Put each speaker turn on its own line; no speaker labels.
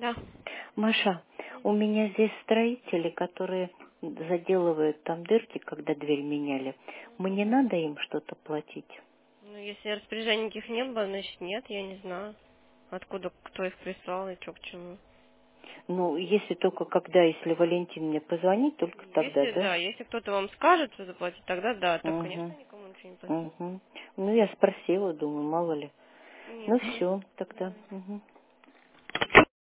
Да.
Маша, у меня здесь строители, которые заделывают там дырки, когда дверь меняли. Мне надо им что-то платить?
Ну, если распоряжений никаких не было, значит нет, я не знаю. Откуда, кто их прислал и что к чему.
Ну, если только когда, если Валентин мне позвонит, только тогда,
Если,
да?
да, если кто-то вам скажет, что заплатить, тогда да. Так, конечно,
Угу.
никому ничего не платить.
Угу. Ну, я спросила, думаю, мало ли.
Нет,
Ну,
нет.
все, тогда. Угу.